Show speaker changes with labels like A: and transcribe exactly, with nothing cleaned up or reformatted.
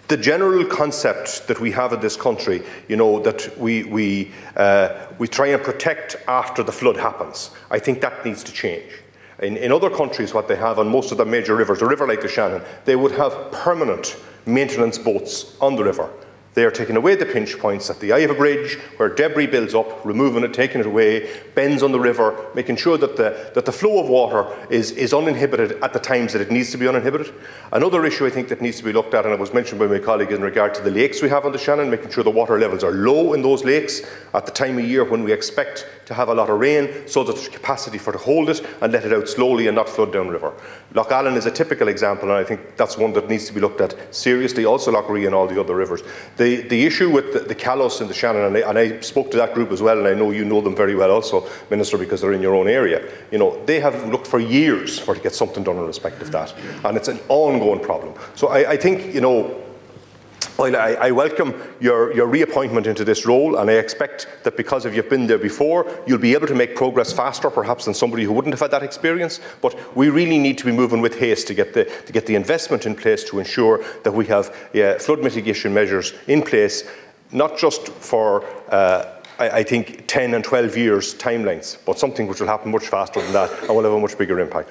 A: the general concept that we have in this country, you know, that we we uh, we try and protect after the flood happens, I think that needs to change. In, in other countries, what they have on most of the major rivers, a river like the Shannon, they would have permanent maintenance boats on the river. They are taking away the pinch points at the eye of a bridge where debris builds up, removing it, taking it away, bends on the river, making sure that the, that the flow of water is, is uninhibited at the times that it needs to be uninhibited. Another issue I think that needs to be looked at, and it was mentioned by my colleague in regard to the lakes we have on the Shannon, making sure the water levels are low in those lakes at the time of year when we expect to have a lot of rain, so that there's capacity for to hold it and let it out slowly and not flood downriver. Lough Allen is a typical example, and I think that's one that needs to be looked at seriously, also Lough Ree and all the other rivers. The, the issue with the, the Callos and the Shannon, and I, and I spoke to that group as well, and I know you know them very well also, Minister, because they're in your own area. You know, they have looked for years for to get something done in respect of that, and it's an ongoing problem. So I, I think, you know, Well, I, I welcome your, your reappointment into this role, and I expect that because if you've been there before, you'll be able to make progress faster perhaps than somebody who wouldn't have had that experience. But we really need to be moving with haste to get the, to get the investment in place to ensure that we have yeah, flood mitigation measures in place, not just for uh, I, I think ten and twelve years timelines, but something which will happen much faster than that and will have a much bigger impact.